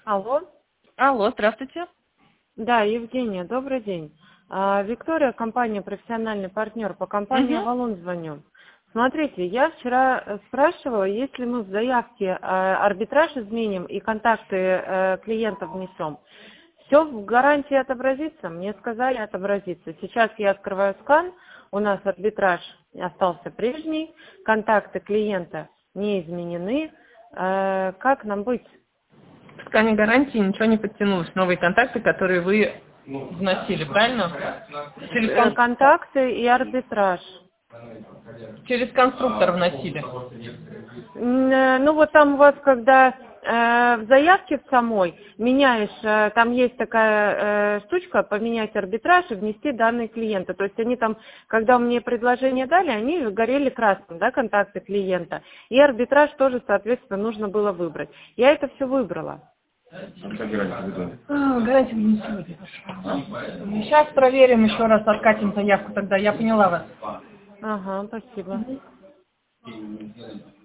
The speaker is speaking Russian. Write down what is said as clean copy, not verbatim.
Алло. Алло, здравствуйте. Да, Евгения, добрый день. Виктория, компания «Профессиональный партнер», по компании Мгм. «Авалон» звоню. Смотрите, я вчера спрашивала, если мы в заявке арбитраж изменим и контакты клиентов внесем, все в гарантии отобразится? Мне сказали отобразится. Сейчас я открываю скан, у нас арбитраж остался прежний, контакты клиента не изменены. Как нам быть? В ткани гарантии ничего не подтянулось. Новые контакты, которые вы вносили, правильно? Контакты и арбитраж. Через конструктор вносили. Ну вот там у вас, когда в заявке в самой меняешь, там есть такая штучка, поменять арбитраж и внести данные клиента. То есть они там, когда мне предложение дали, они горели красным, да, контакты клиента. И арбитраж тоже, соответственно, нужно было выбрать. Я это все выбрала. Гарантия не сегодня пошла. Сейчас проверим еще раз, откатим заявку тогда. Я поняла вас. Ага, спасибо.